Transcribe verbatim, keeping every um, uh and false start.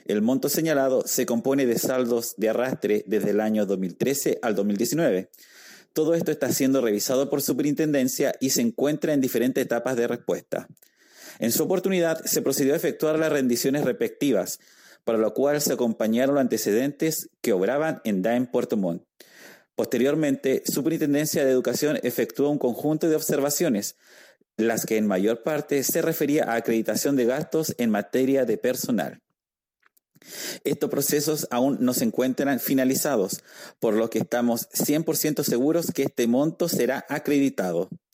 El monto señalado se compone de saldos de arrastre desde el año dos mil trece al dos mil diecinueve. Todo esto está siendo revisado por Superintendencia y se encuentra en diferentes etapas de respuesta. En su oportunidad, se procedió a efectuar las rendiciones respectivas, para lo cual se acompañaron los antecedentes que obraban en D A E M Puerto Montt. Posteriormente, Superintendencia de Educación efectuó un conjunto de observaciones, las que en mayor parte se refería a acreditación de gastos en materia de personal. Estos procesos aún no se encuentran finalizados, por lo que estamos cien por ciento seguros que este monto será acreditado.